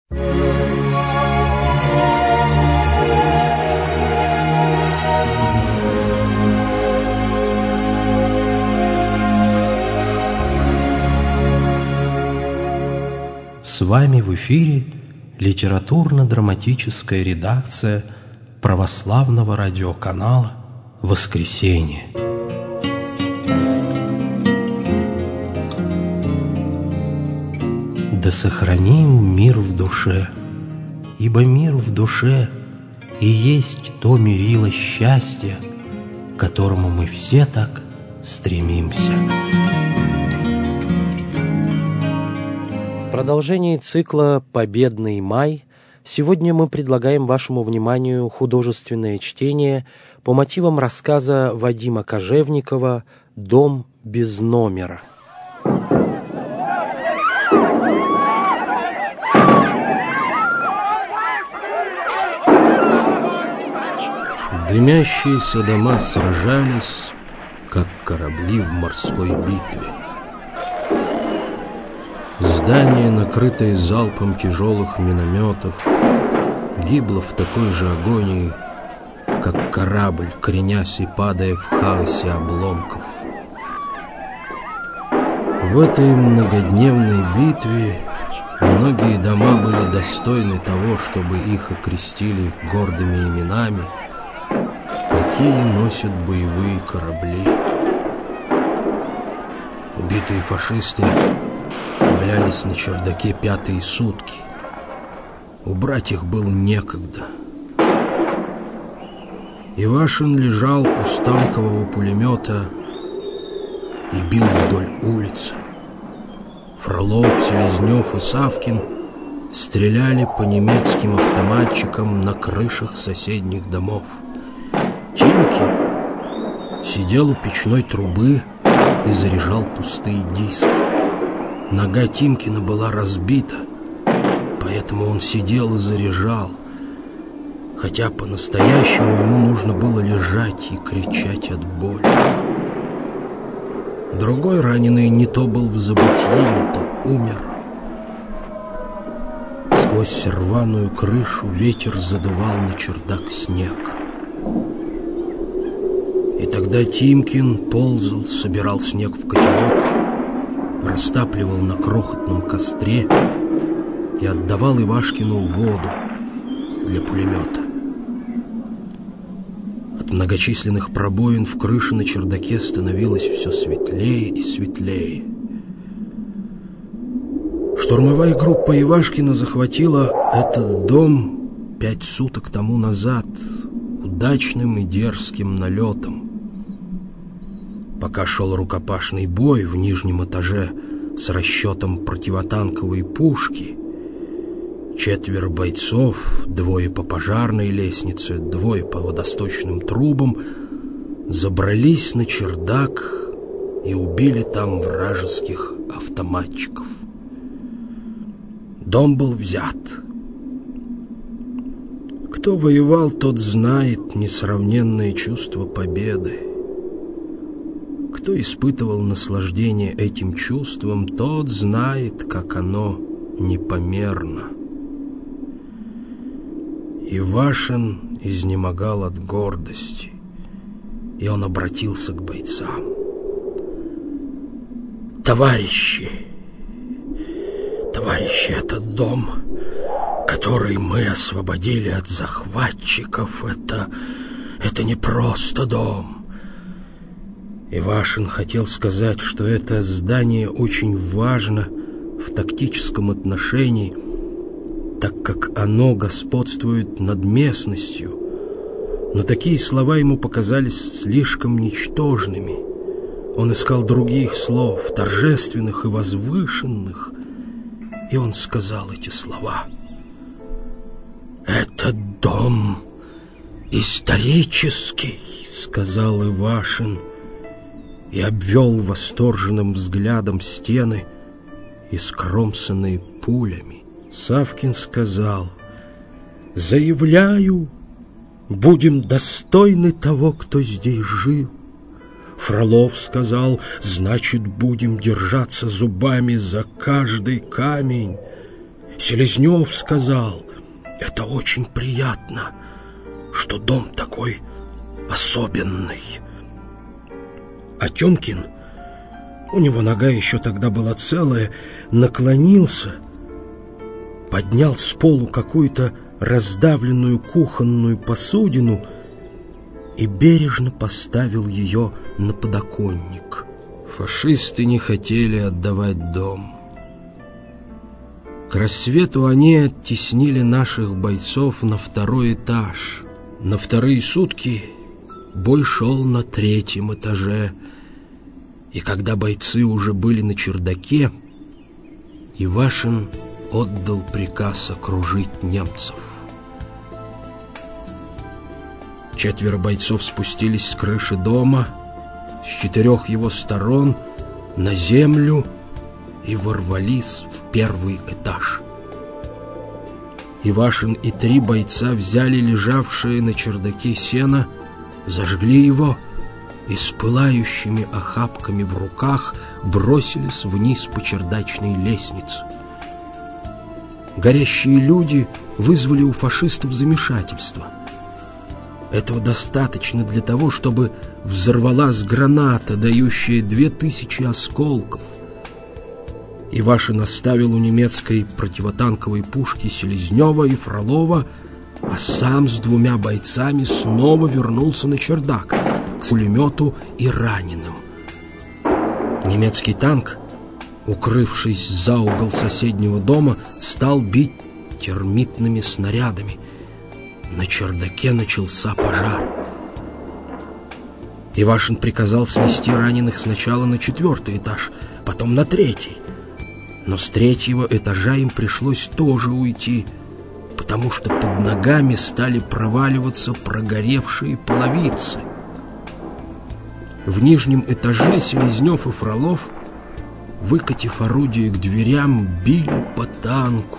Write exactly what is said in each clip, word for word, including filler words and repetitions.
С вами в эфире литературно-драматическая редакция православного радиоканала «Воскресенье». Да сохраним мир в душе, ибо мир в душе и есть то мерило счастья, к которому мы все так стремимся. В продолжении цикла «Победный май» сегодня мы предлагаем вашему вниманию художественное чтение по мотивам рассказа Вадима Кожевникова «Дом без номера». Дымящиеся дома сражались, как корабли в морской битве. Здание, накрытое залпом тяжелых минометов, гибло в такой же агонии, как корабль, кренясь и падая в хаосе обломков. В этой многодневной битве многие дома были достойны того, чтобы их окрестили гордыми именами, какие носят боевые корабли. Убитые фашисты валялись на чердаке пятые сутки. Убрать их было некогда. Ивашин лежал у станкового пулемета и бил вдоль улицы. Фролов, Селезнев и Савкин стреляли по немецким автоматчикам на крышах соседних домов. Тимкин сидел у печной трубы и заряжал пустые диски. Нога Тимкина была разбита, поэтому он сидел и заряжал, хотя по-настоящему ему нужно было лежать и кричать от боли. Другой раненый не то был в забытии, не то умер. Сквозь рваную крышу ветер задувал на чердак снег. И тогда Тимкин ползал, собирал снег в котелок, растапливал на крохотном костре и отдавал Ивашкину воду для пулемета. От многочисленных пробоин в крыше на чердаке становилось все светлее и светлее. Штурмовая группа Ивашкина захватила этот дом пять суток тому назад удачным и дерзким налетом. Пока шел рукопашный бой в нижнем этаже с расчетом противотанковой пушки, четверо бойцов, двое по пожарной лестнице, двое по водосточным трубам, забрались на чердак и убили там вражеских автоматчиков. Дом был взят. Кто воевал, тот знает несравненное чувство победы. Кто испытывал наслаждение этим чувством, тот знает, как оно непомерно. Ивашин изнемогал от гордости, и он обратился к бойцам. Товарищи, товарищи, этот дом, который мы освободили от захватчиков, это, это не просто дом. Ивашин хотел сказать, что это здание очень важно в тактическом отношении, так как оно господствует над местностью, но такие слова ему показались слишком ничтожными. Он искал других слов, торжественных и возвышенных, и он сказал эти слова. «Этот дом исторический», — сказал Ивашин, и обвел восторженным взглядом стены, искромсанные пулями. Савкин сказал: «Заявляю, будем достойны того, кто здесь жил». Фролов сказал: «Значит, будем держаться зубами за каждый камень». Селезнев сказал: это очень приятно, что дом такой особенный. А Тёмкин, у него нога еще тогда была целая, наклонился, поднял с полу какую-то раздавленную кухонную посудину и бережно поставил ее на подоконник. Фашисты не хотели отдавать дом. К рассвету они оттеснили наших бойцов на второй этаж. На вторые сутки бой шел на третьем этаже, и когда бойцы уже были на чердаке, Ивашин отдал приказ окружить немцев. Четверо бойцов спустились с крыши дома, с четырех его сторон на землю и ворвались в первый этаж. Ивашин и три бойца взяли лежавшее на чердаке сено, зажгли его и с пылающими охапками в руках бросились вниз по чердачной лестнице. Горящие люди вызвали у фашистов замешательство. Этого достаточно для того, чтобы взорвалась граната, дающая две тысячи осколков. Ивашин оставил у немецкой противотанковой пушки Селезнева и Фролова, а сам с двумя бойцами снова вернулся на чердак к пулемету и раненым. Немецкий танк, укрывшись за угол соседнего дома, стал бить термитными снарядами. На чердаке начался пожар. Ивашин приказал снести раненых сначала на четвертый этаж, потом на третий. Но с третьего этажа им пришлось тоже уйти, потому что под ногами стали проваливаться прогоревшие половицы. В нижнем этаже Селезнев и Фролов, выкатив орудие к дверям, били по танку.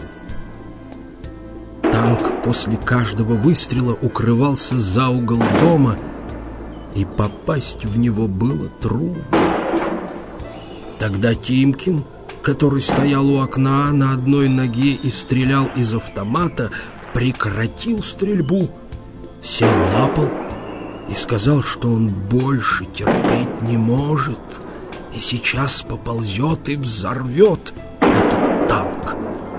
Танк после каждого выстрела укрывался за угол дома, и попасть в него было трудно. Тогда Тимкин, который стоял у окна на одной ноге и стрелял из автомата, прекратил стрельбу, сел на пол и сказал, что он больше терпеть не может и сейчас поползет и взорвет этот танк.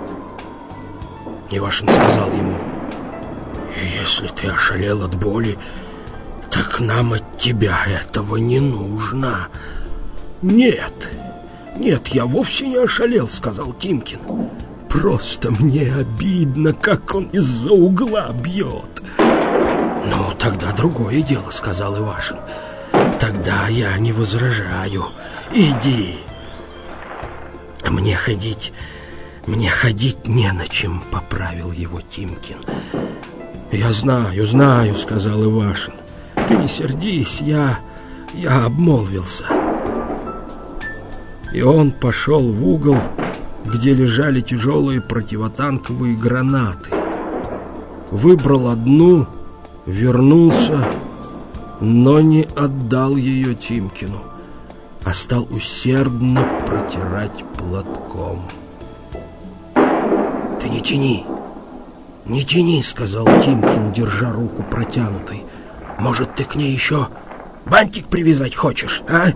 Ивашин сказал ему: если ты ошалел от боли, так нам от тебя этого не нужно. Нет, нет, я вовсе не ошалел, сказал Тимкин. Просто мне обидно, как он из-за угла бьет. Ну, тогда другое дело, сказал Ивашин. Тогда я не возражаю. Иди. Мне ходить, мне ходить не на чем, поправил его Тимкин. Я знаю, знаю, сказал Ивашин. Ты не сердись, я, я обмолвился. И он пошел в угол, где лежали тяжелые противотанковые гранаты. Выбрал одну, вернулся, но не отдал ее Тимкину, а стал усердно протирать платком. «Ты не тяни, не тяни», — сказал Тимкин, держа руку протянутой. «Может, ты к ней еще бантик привязать хочешь, а?»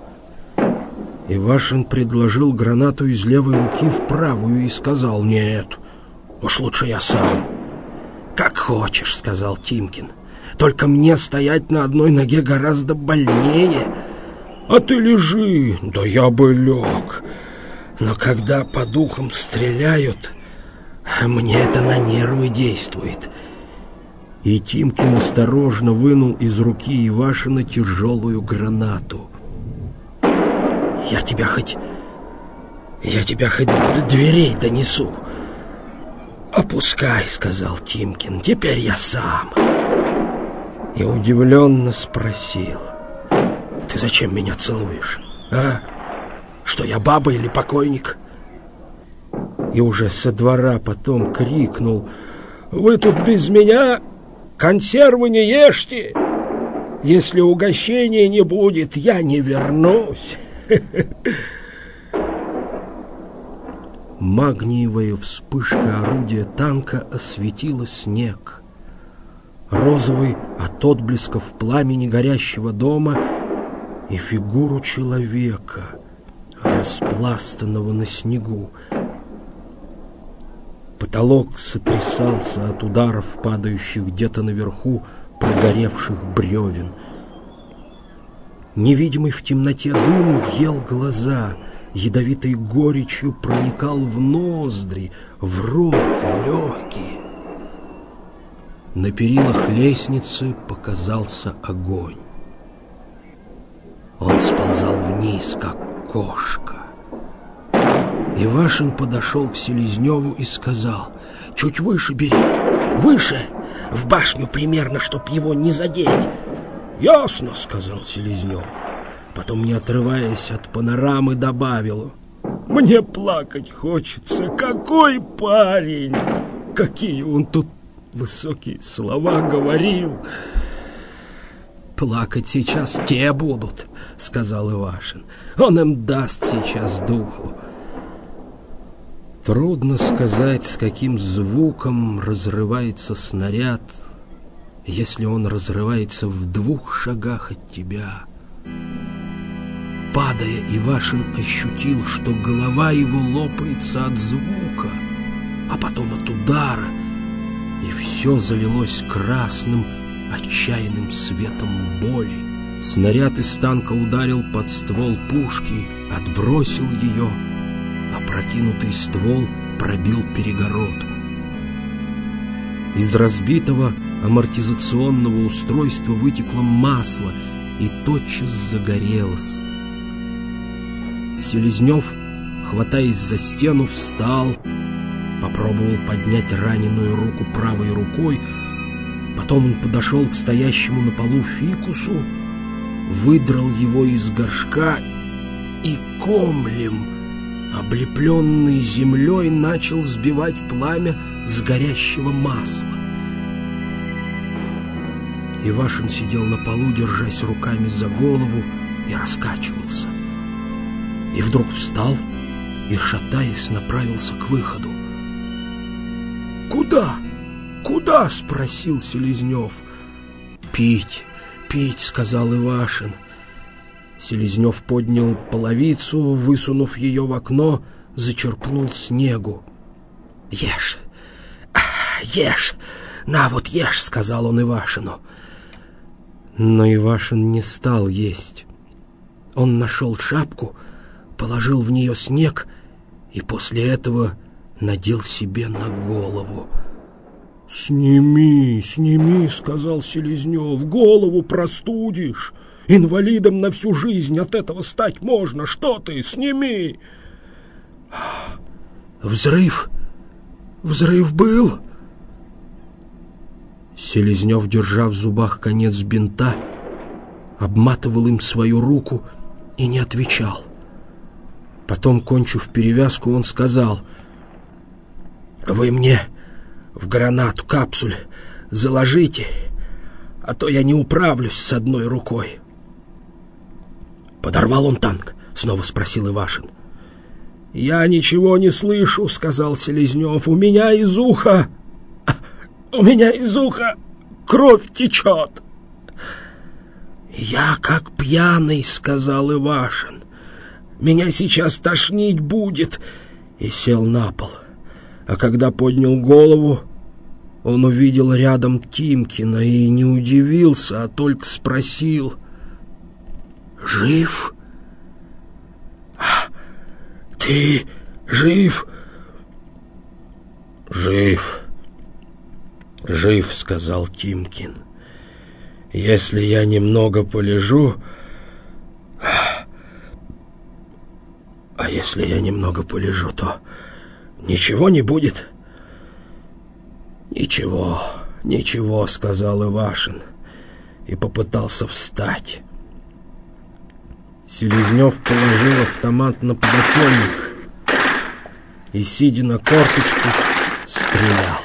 Ивашин предложил гранату из левой руки в правую и сказал: «Нет, уж лучше я сам». «Как хочешь», — сказал Тимкин. «Только мне стоять на одной ноге гораздо больнее». «А ты лежи». «Да я бы лег. Но когда по духам стреляют, мне это на нервы действует». И Тимкин осторожно вынул из руки Ивашина тяжелую гранату. «Я тебя хоть... Я тебя хоть до дверей донесу». «Опускай», — сказал Тимкин, — «теперь я сам». И удивленно спросил: «Ты зачем меня целуешь, а? Что, я баба или покойник?» И уже со двора потом крикнул: «Вы тут без меня консервы не ешьте! Если угощения не будет, я не вернусь!» Магниевая вспышка орудия танка осветила снег. Розовый от отблесков пламени горящего дома и фигуру человека, распластанного на снегу. Потолок сотрясался от ударов, падающих где-то наверху прогоревших бревен. Невидимый в темноте дым ел глаза, ядовитой горечью проникал в ноздри, в рот, в легкие. На перилах лестницы показался огонь. Он сползал вниз, как кошка. Ивашин подошел к Селезневу и сказал: «Чуть выше бери, выше, в башню примерно, чтоб его не задеть». «Ясно», — сказал Селезнев. Потом, не отрываясь от панорамы, добавил: «Мне плакать хочется. Какой парень! Какие он тут высокие слова говорил!» «Плакать сейчас те будут», — сказал Ивашин. «Он им даст сейчас духу». Трудно сказать, с каким звуком разрывается снаряд, если он разрывается в двух шагах от тебя. Падая, Ивашин ощутил, что голова его лопается от звука, а потом от удара, и все залилось красным, отчаянным светом боли. Снаряд из танка ударил под ствол пушки, отбросил ее, опрокинутый ствол пробил перегородку. Из разбитого амортизационного устройства вытекло масло и тотчас загорелось. Селезнев, хватаясь за стену, встал, попробовал поднять раненую руку правой рукой. Потом он подошел к стоящему на полу фикусу, выдрал его из горшка и комлем, облепленный землей, начал сбивать пламя с горящего масла. Ивашин сидел на полу, держась руками за голову, и раскачивался. И вдруг встал и, шатаясь, направился к выходу. «Куда? Куда?» — спросил Селезнев. «Пить, пить», — сказал Ивашин. Селезнев поднял половицу, высунув ее в окно, зачерпнул снегу. «Ешь, ешь, на вот ешь», — сказал он Ивашину. Но Ивашин не стал есть. Он нашел шапку, положил в нее снег и после этого надел себе на голову. «Сними, сними», — сказал Селезнев, — «голову простудишь. Инвалидом на всю жизнь от этого стать можно. Что ты, сними!» «Взрыв! Взрыв был!» Селезнев, держа в зубах конец бинта, обматывал им свою руку и не отвечал. Потом, кончив перевязку, он сказал: «Вы мне в гранату капсуль заложите, а то я не управлюсь с одной рукой». «Подорвал он танк?» — снова спросил Ивашин. «Я ничего не слышу», — сказал Селезнев. «У меня из уха... У меня из уха кровь течет». «Я как пьяный», — сказал Ивашин. «Меня сейчас тошнить будет». И сел на пол. А когда поднял голову, он увидел рядом Тимкина и не удивился, а только спросил: «Жив? Ты жив?» «Жив, жив», — сказал Тимкин. «Если я немного полежу... А если я немного полежу, то ничего не будет?» «Ничего, ничего», — сказал Ивашин и попытался встать. Селезнев положил автомат на подоконник и, сидя на корточках, стрелял.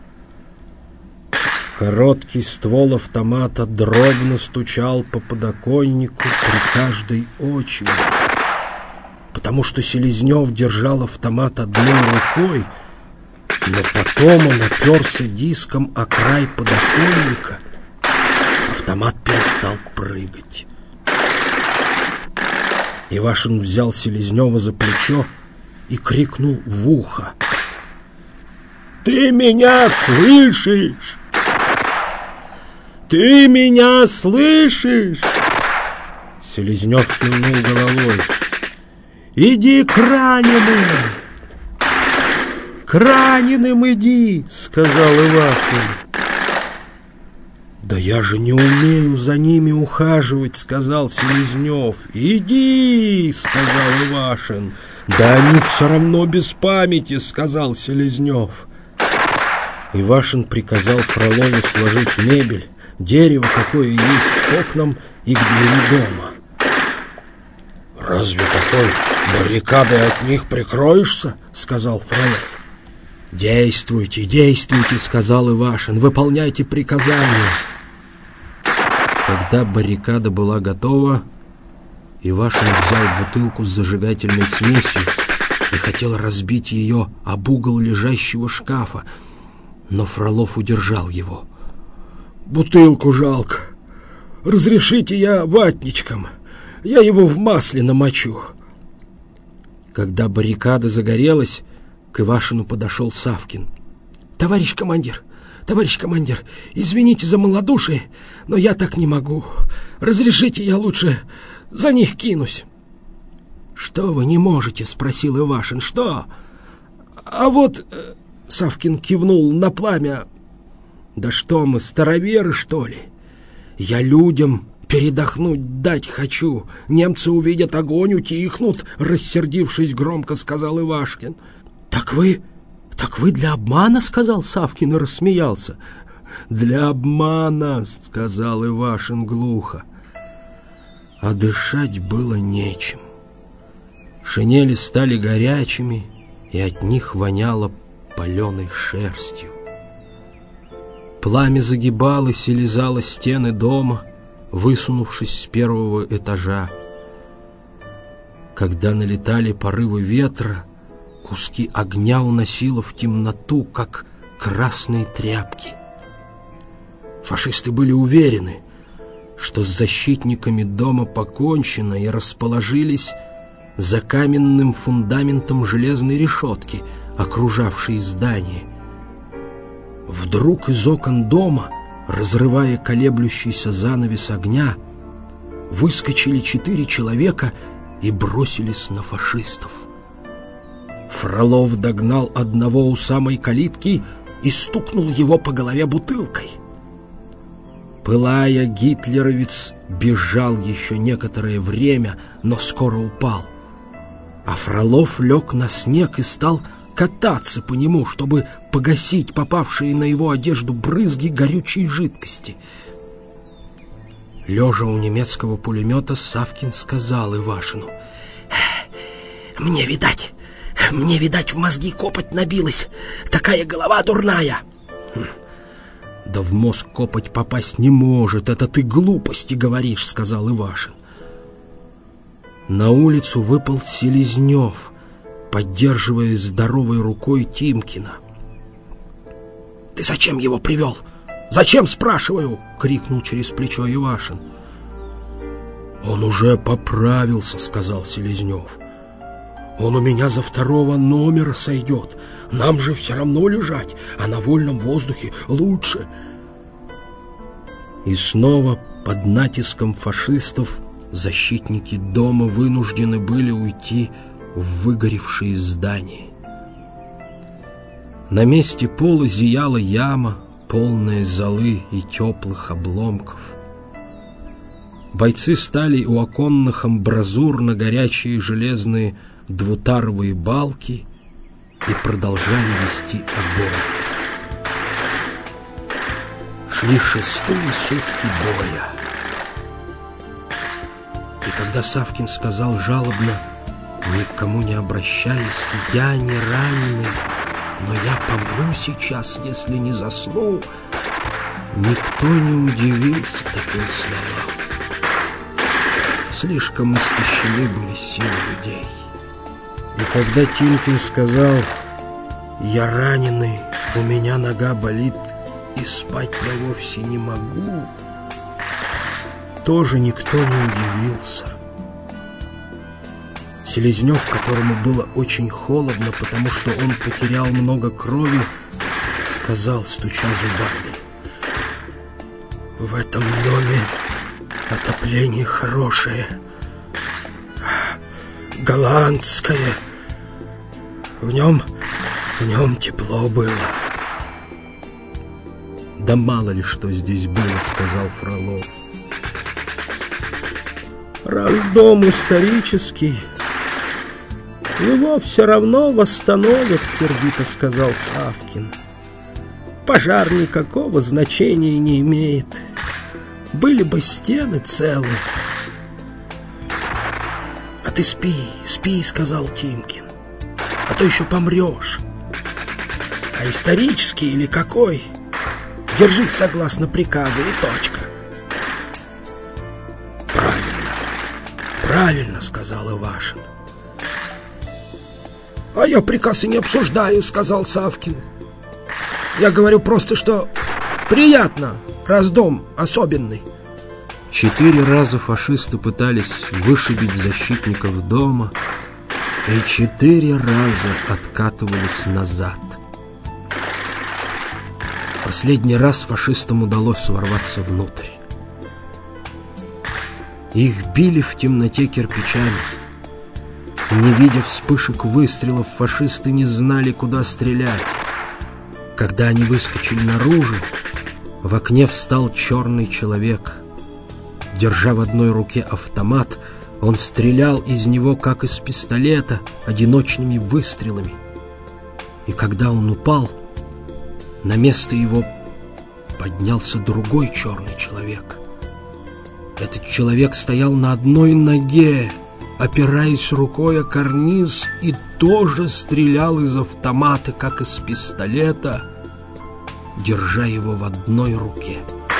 Короткий ствол автомата дробно стучал по подоконнику при каждой очереди. потому что Селезнев держал автомат одной рукой, но потом он оперся диском о край подоконника. Автомат перестал прыгать. Ивашин взял Селезнева за плечо и крикнул в ухо: «Ты меня слышишь? Ты меня слышишь?» Селезнев кивнул головой. «Иди к раненым! К раненым иди!» — сказал Ивашин. «Да я же не умею за ними ухаживать», — сказал Селезнев. «Иди!» — сказал Ивашин. «Да они все равно без памяти», — сказал Селезнев. Ивашин приказал Фролову сложить мебель, дерево, какое есть, к окнам и к двери дома. «Разве такой баррикадой от них прикроешься?» — сказал Фролов. «Действуйте, действуйте», — сказал Ивашин, — «выполняйте приказания». Когда баррикада была готова, Ивашин взял бутылку с зажигательной смесью и хотел разбить ее об угол лежащего шкафа, но Фролов удержал его. «Бутылку жалко. Разрешите я ватничком. Я его в масле намочу». Когда баррикада загорелась, к Ивашину подошел Савкин. «Товарищ командир, товарищ командир, извините за малодушие, но я так не могу. Разрешите, я лучше за них кинусь». «Что вы не можете?» — спросил Ивашин. «Что?» «А вот...» — Савкин кивнул на пламя. «Да что мы, староверы, что ли? Я людям передохнуть дать хочу. Немцы увидят огонь, утихнут», — рассердившись, громко сказал Ивашкин. «Так вы... так вы для обмана?» — сказал Савкин и рассмеялся. «Для обмана», — сказал Ивашин глухо. А дышать было нечем. Шинели стали горячими, и от них воняло паленой шерстью. Пламя загибалось и лизало стены дома, высунувшись с первого этажа. Когда налетали порывы ветра, куски огня уносило в темноту, как красные тряпки. Фашисты были уверены, что с защитниками дома покончено, и расположились за каменным фундаментом железной решетки, окружавшей здание. Вдруг из окон дома, разрывая колеблющийся занавес огня, выскочили четыре человека и бросились на фашистов. Фролов догнал одного у самой калитки и стукнул его по голове бутылкой. Пылая, гитлеровец бежал еще некоторое время, но скоро упал. А Фролов лег на снег и стал кататься по нему, чтобы погасить попавшие на его одежду брызги горючей жидкости. Лежа у немецкого пулемета, Савкин сказал Ивашину: «Мне, видать, мне, видать, в мозги копоть набилась. Такая голова дурная». Хм. «Да в мозг копоть попасть не может, это ты глупости говоришь», — сказал Ивашин. На улицу выпал Селезнев, поддерживая здоровой рукой Тимкина. «Ты зачем его привел? Зачем, спрашиваю?» — крикнул через плечо Ивашин. «Он уже поправился», — сказал Селезнев. «Он у меня за второго номера сойдет. Нам же все равно лежать, а на вольном воздухе лучше». И снова под натиском фашистов защитники дома вынуждены были уйти в выгоревшие здания. На месте пола зияла яма, полная золы и теплых обломков. Бойцы стали у оконных амбразур на горячие железные двутаровые балки и продолжали вести огонь. Шли шестые сутки боя. И когда Савкин сказал жалобно, никому не обращаясь: «Я не раненый, но я помру сейчас, если не засну», никто не удивился таким словам. Слишком истощены были силы людей. И когда Тимкин сказал: «Я раненый, у меня нога болит, и спать я вовсе не могу», тоже никто не удивился. Селезнев, которому было очень холодно, потому что он потерял много крови, сказал, стуча зубами: «В этом доме отопление хорошее, голландское. В нем, в нем тепло было». «Да мало ли что здесь было», — сказал Фролов. «Раз дом исторический, его все равно восстановят», — сердито сказал Савкин. «Пожар никакого значения не имеет. Были бы стены целы». «А ты спи, спи», — сказал Тимкин, «а то еще помрешь. А исторический или какой? Держись согласно приказа и точка». «Правильно, правильно», — сказал Ивашин. «А я приказ и не обсуждаю», — сказал Савкин. «Я говорю просто, что приятно, раз дом особенный». Четыре раза фашисты пытались вышибить защитников дома, и четыре раза откатывались назад. Последний раз фашистам удалось ворваться внутрь. Их били в темноте кирпичами. Не видя вспышек выстрелов, фашисты не знали, куда стрелять. Когда они выскочили наружу, в окне встал черный человек. Держа в одной руке автомат, он стрелял из него, как из пистолета, одиночными выстрелами. И когда он упал, на место его поднялся другой черный человек. Этот человек стоял на одной ноге, опираясь рукой о карниз, и тоже стрелял из автомата, как из пистолета, держа его в одной руке.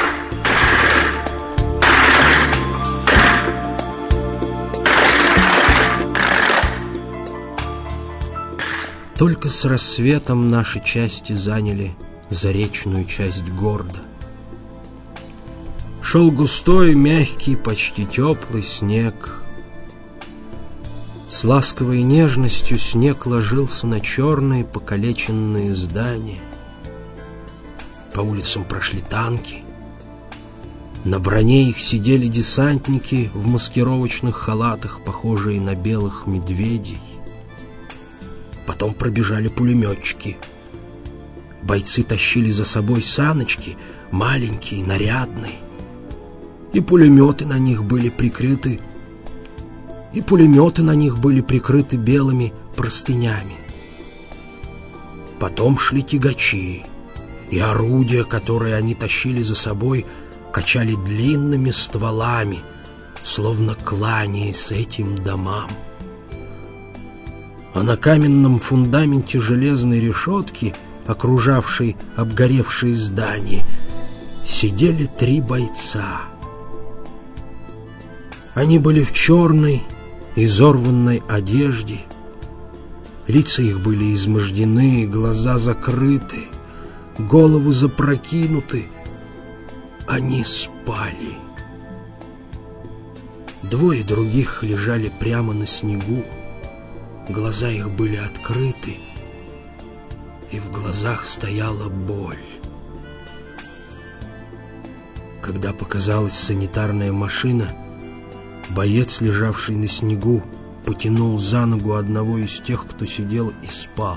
Только с рассветом наши части заняли заречную часть города. Шел густой, мягкий, почти теплый снег. С ласковой нежностью снег ложился на черные покалеченные здания. По улицам прошли танки. На броне их сидели десантники в маскировочных халатах, похожие на белых медведей. Потом пробежали пулеметчики. Бойцы тащили за собой саночки, маленькие, нарядные. И пулеметы на них были прикрыты И пулеметы на них были прикрыты белыми простынями. Потом шли тягачи, и орудия, которые они тащили за собой, качали длинными стволами, словно кланяясь этим домам. А на каменном фундаменте железной решетки, окружавшей обгоревшие здания, сидели три бойца. Они были в черной, изорванной одежде. Лица их были измождены, глаза закрыты, головы запрокинуты. Они спали. Двое других лежали прямо на снегу. Глаза их были открыты, и в глазах стояла боль. Когда показалась санитарная машина, боец, лежавший на снегу, потянул за ногу одного из тех, кто сидел и спал.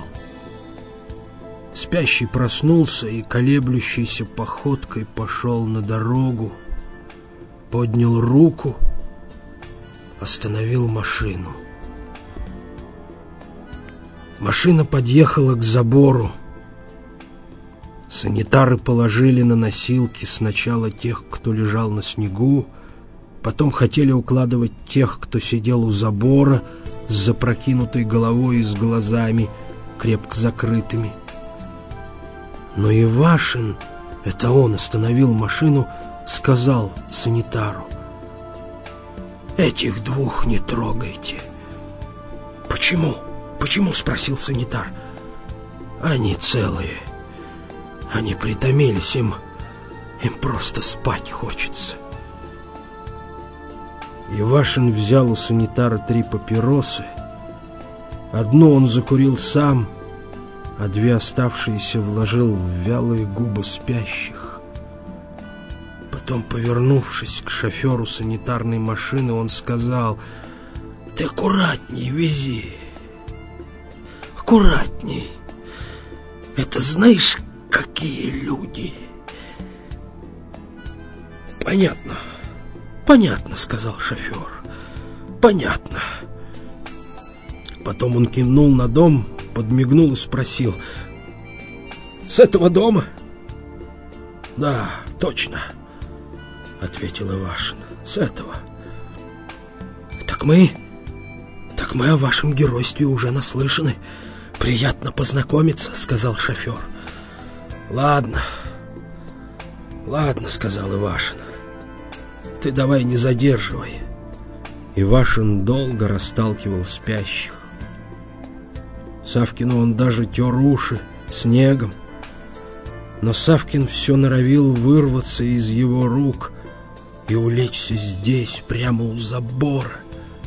Спящий проснулся и колеблющейся походкой пошел на дорогу, поднял руку, остановил машину. Машина подъехала к забору. Санитары положили на носилки сначала тех, кто лежал на снегу, потом хотели укладывать тех, кто сидел у забора с запрокинутой головой и с глазами, крепко закрытыми. Но Ивашин, это он остановил машину, сказал санитару: «Этих двух не трогайте». «Почему?» «Почему?» — спросил санитар. «Они целые. Они притомились, им, им просто спать хочется». Ивашин взял у санитара три папиросы. Одну он закурил сам, а две оставшиеся вложил в вялые губы спящих. Потом, повернувшись к шоферу санитарной машины, он сказал: «Ты аккуратней вези, аккуратней. Это знаешь, какие люди?» «Понятно, понятно», — сказал шофер. «Понятно». Потом он кивнул на дом, подмигнул и спросил: «С этого дома?» «Да, точно», — ответил Ивашин. «С этого». «Так мы... так мы о вашем геройстве уже наслышаны. Приятно познакомиться», — сказал шофер. «Ладно, ладно», — сказал Ивашин. «Ты давай не задерживай». Ивашин долго расталкивал спящих. Савкину он даже тер уши снегом, но Савкин все норовил вырваться из его рук и улечься здесь, прямо у забора.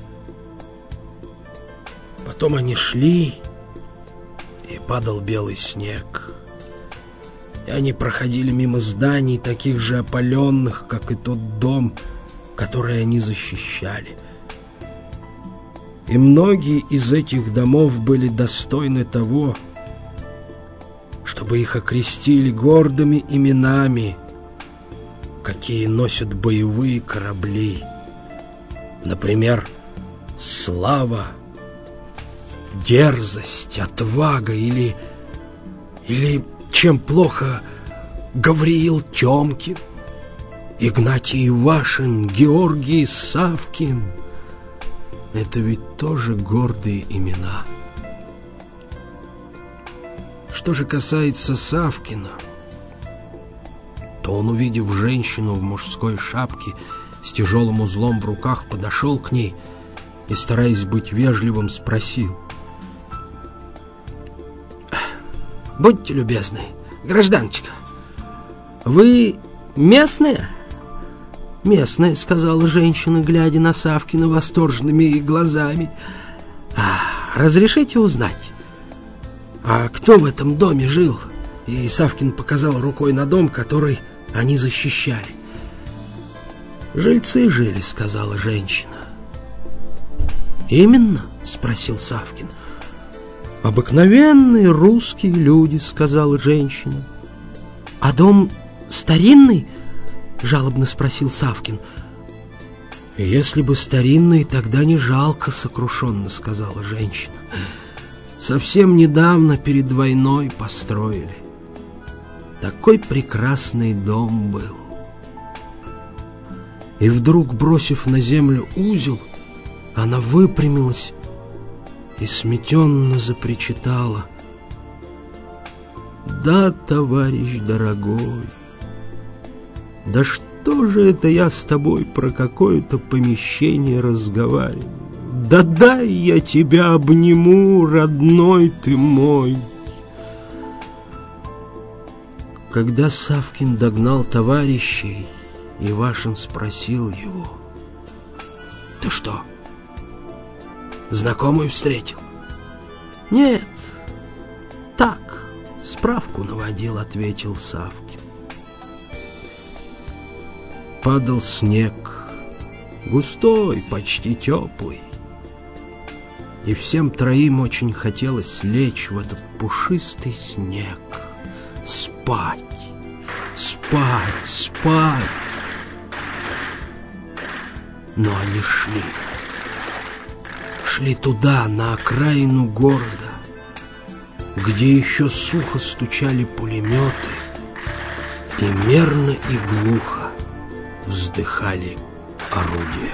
Потом они шли, и падал белый снег. И они проходили мимо зданий, таких же опаленных, как и тот дом, который они защищали. И многие из этих домов были достойны того, чтобы их окрестили гордыми именами, какие носят боевые корабли. Например, слава, дерзость, отвага или, или чем плохо, Гавриил Тёмкин, Игнатий Ивашин, Георгий Савкин. Это ведь тоже гордые имена. Что же касается Савкина, то он, увидев женщину в мужской шапке с тяжелым узлом в руках, подошел к ней и, стараясь быть вежливым, спросил: «Будьте любезны, гражданочка, вы местная?» «Местная», — сказала женщина, глядя на Савкина восторженными глазами. «А, разрешите узнать, а кто в этом доме жил?» И Савкин показал рукой на дом, который они защищали. «Жильцы жили», — сказала женщина. «Именно?» — спросил Савкин. «Обыкновенные русские люди», — сказала женщина. «А дом старинный?» — жалобно спросил Савкин. «Если бы старинный, тогда не жалко», — сокрушенно сказала женщина. «Совсем недавно, перед войной, построили. Такой прекрасный дом был». И вдруг, бросив на землю узел, она выпрямилась и сметенно запричитала: «Да, товарищ дорогой, да что же это я с тобой про какое-то помещение разговариваю? Да дай я тебя обниму, родной ты мой!» Когда Савкин догнал товарищей, Ивашин спросил его: «Ты что, знакомую встретил?» «Нет, так, справку наводил», — ответил Савкин. Падал снег, густой, почти теплый, и всем троим очень хотелось лечь в этот пушистый снег, спать, спать, спать. Но они шли, шли туда, на окраину города, где еще сухо стучали пулеметы и мерно и глухо вздыхали орудия.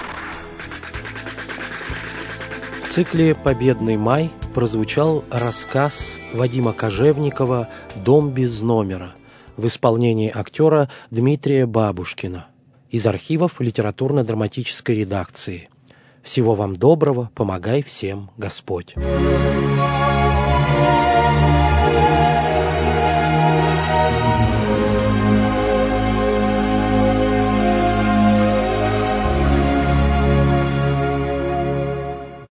В цикле «Победный май» прозвучал рассказ Вадима Кожевникова «Дом без номера» в исполнении актера Дмитрия Бабушкина из архивов литературно-драматической редакции. Всего вам доброго, помогай всем Господь.